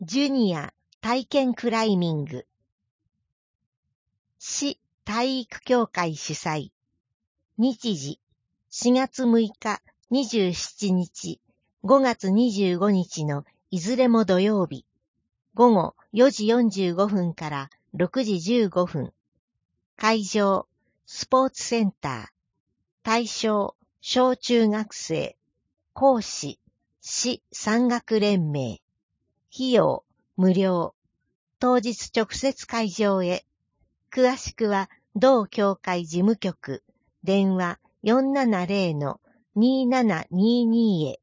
ジュニア体験クライミング。市体育協会主催。日時4月6日、27日、5月25日のいずれも土曜日。午後4時45分から6時15分。会場、スポーツセンター。対象、小中学生。講師、市山岳連盟。費用、無料。当日直接会場へ。詳しくは、同協会事務局、電話470-2722へ。